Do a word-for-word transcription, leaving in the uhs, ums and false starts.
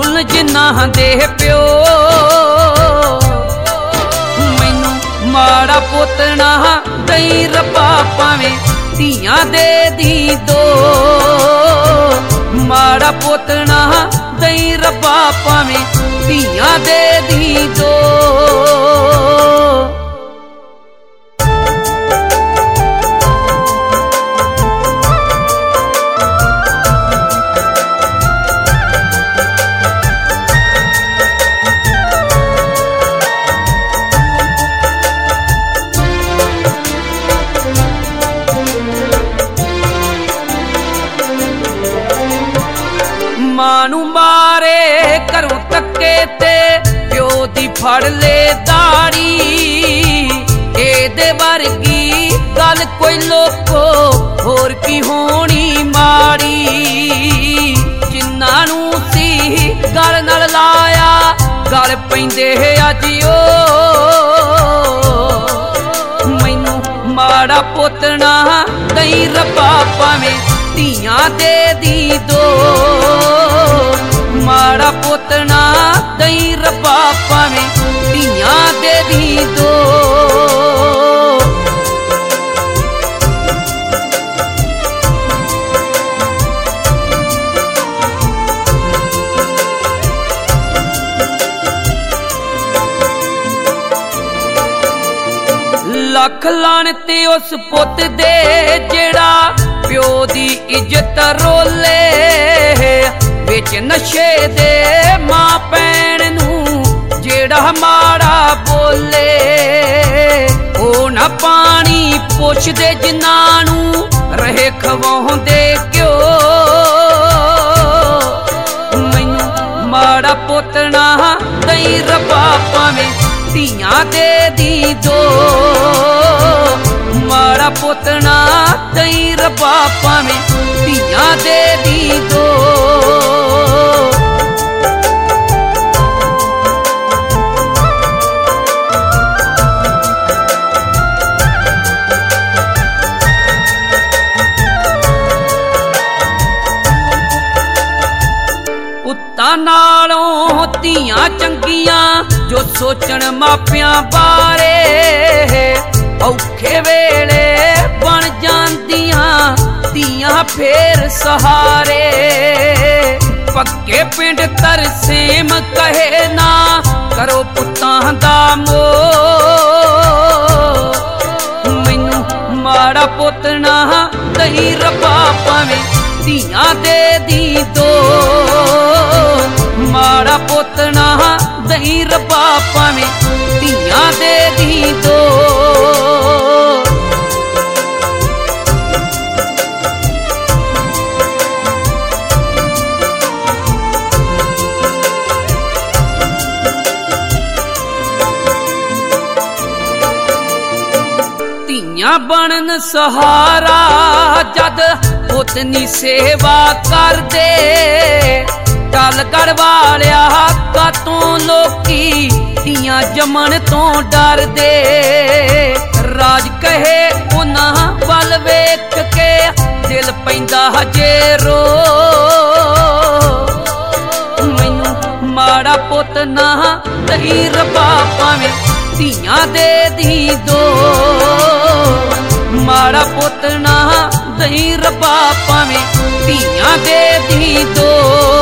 ਫੁੱਲ ਜਿਨ੍ਹਾਂ ਦੇ ਪਿਓ ਮੈਨੂੰ ਮਾੜਾ ਪੁੱਤ ਨਾ ਦਈ ਰੱਬਾ ਭਾਵੇਂ ਧੀਆਂ ਦੇ ਦੀ ਦੋ ਮਾੜਾ ਪੁੱਤ ਨਾ ਦਈ ਰੱਬਾ ਭਾਵੇਂ ਧੀਆਂ ਦੇ ਦੀ ਦੋ ਮਾਂ ਨੂੰ ਮਾਰੇ ਘਰੋਂ ਧੱਕੇ ਤੇ ਪਿਓ ਦੀ ਫੜ ਲੈ ਦਾੜੀ ਇਹਦੇ ਵਰਗੀ ਗੱਲ ਕੋਈ ਲੋਕੋ ਹੋਰ ਕੀ ਹੋਣੀ ਮਾੜੀ ਜਿਨ੍ਹਾਂ ਨੂੰ ਸੀ ਗਲ ਨਾਲ ਲਾਇਆ ਗਲ ਪੈਂਦੇ ਅੱਜ ਓ ਮੈਨੂੰ ਮਾੜਾ ਪੁੱਤ ਨਾ ਦਈ ਰੱਬਾ ਭਾਵੇਂ ਧੀਆਂ ਦੇ ਦੀ ਦੋ ਮਾੜਾ ਪੁੱਤ ਨਾ ਦਈ ਰੱਬਾ ਭਾਵੇਂ ਧੀਆਂ ਦੇ ਦੀ ਦੋ ਲੱਖ ਲਾਣ ਤੇ ਉਸ ਪੁੱਤ ਦੇ ਜਿਹੜਾ ਪਿਓ ਦੀ ਇੱਜ਼ਤ ਰੋਲੇ ਵਿੱਚ ਨਸ਼ੇ ਦੇ ਮਾਂ ਭੈਣ ਨੂੰ ਜਿਹੜਾ ਮਾੜਾ ਬੋਲੇ ਉਹ ਨਾ ਪਾਣੀ ਪੁੱਛਦੇ ਜਿਨ੍ਹਾਂ ਨੂੰ ਰਹੇ ਖਵਾਉਂਦੇ ਕਿਉਂ ਮੈਨੂੰ ਮਾੜਾ ਪੁੱਤ ਨਾ ਦਈ ਰੱਬਾ ਭਾਵੇਂ ਧੀਆਂ ਦੇ ਦੀ ਦੋ ਮਾੜਾ ਪੁੱਤ ਨਾ ਦਈ ਰੱਬਾ ਭਾਵੇਂ ਧੀਆਂ ਦੇ ਦੀ ਦੋ ਪੁੱਤਾਂ ਨਾਲੋਂ ਧੀਆਂ ਚੰਗੀਆਂ ਜੋ ਸੋਚਣ ਮਾਪਿਆਂ ਬਾਰੇ ਔਖੇ ਵੇਲੇ ਬਣ ਜਾਂਦੀਆਂ ਧੀਆਂ ਫੇਰ ਸਹਾਰੇ ਪੱਕੇ ਪਿੰਡ ਤਰਸੇਮ ਕਹੇ ਨਾ ਕਰੋ ਪੁੱਤਾਂ ਦਾ ਮੋਹ ਮੈਨੂੰ ਮਾੜਾ ਪੁੱਤ ਨਾ ਦਈ ਰੱਬਾ ਭਾਵੇਂ ਧੀਆਂ ਦੇ ਦੀ ਦੋ ਮਾੜਾ ਪੁੱਤ ਨਾ ਦਈ ਰੱਬਾ ਭਾਵੇਂ ਧੀਆਂ ਦੇ ਦੀ ਦੋ ਧੀਆਂ ਬਣਨ ਸਹਾਰਾ ਜਦ ਪੁੱਤ ਨੀ ਸੇਵਾ ਕਰਦੇ ਟਲਗੜ ਵਾਲਿਆ ਕਾਤੋਂ ਲੋਕੀ ਧੀਆਂ ਜੰਮਣ ਤੋਂ ਡਰਦੇ ਰਾਜ ਕਹੇ ਉਹਨਾਂ ਵੱਲ ਵੇਖ ਕੇ ਦਿਲ ਪੈਂਦਾ ਹਜੇ ਰੋ ਮੈਨੂੰ ਮਾੜਾ ਪੁੱਤ ਨਾ ਦਈ ਰੱਬਾ ਭਾਵੇਂ ਧੀਆਂ ਦੇ ਦੀ ਦੋ ਮਾੜਾ ਪੁੱਤ ਨਾ ਦਈ ਰੱਬਾ ਭਾਵੇਂ ਧੀਆਂ ਦੇ ਦੀ ਦੋ